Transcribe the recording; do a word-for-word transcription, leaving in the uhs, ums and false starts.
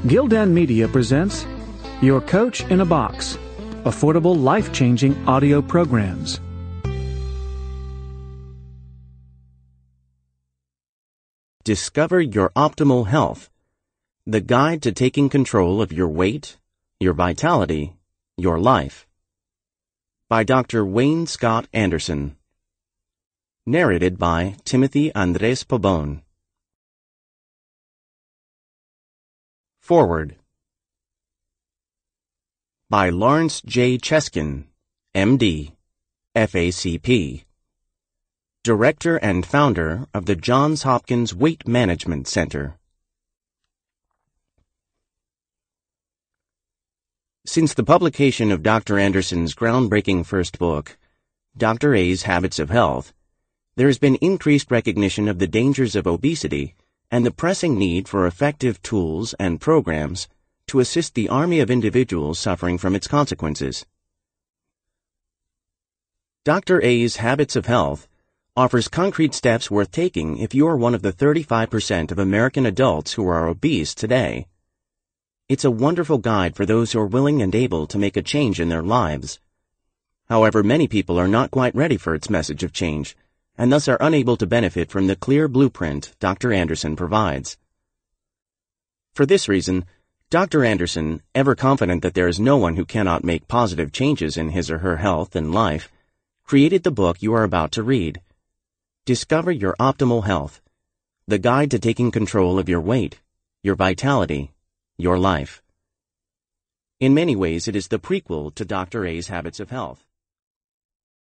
Gildan Media presents Your Coach in a Box, affordable, life-changing audio programs. Discover Your Optimal Health, the guide to taking control of your weight, your vitality, your life. By Doctor Wayne Scott Anderson. Narrated by Timothy Andres Pabon. Forward. By Lawrence J. Cheskin, M D, F A C P. Director and founder of the Johns Hopkins Weight Management Center. Since the publication of Doctor Anderson's groundbreaking first book, Doctor A's Habits of Health, there has been increased recognition of the dangers of obesity and the pressing need for effective tools and programs to assist the army of individuals suffering from its consequences. Doctor A's Habits of Health offers concrete steps worth taking if you are one of the thirty-five percent of American adults who are obese today. It's a wonderful guide for those who are willing and able to make a change in their lives. However, many people are not quite ready for its message of change, and thus are unable to benefit from the clear blueprint Doctor Anderson provides. For this reason, Doctor Anderson, ever confident that there is no one who cannot make positive changes in his or her health and life, created the book you are about to read. Discover Your Optimal Health, the guide to taking control of your weight, your vitality, your life. In many ways, it is the prequel to Doctor A's Habits of Health.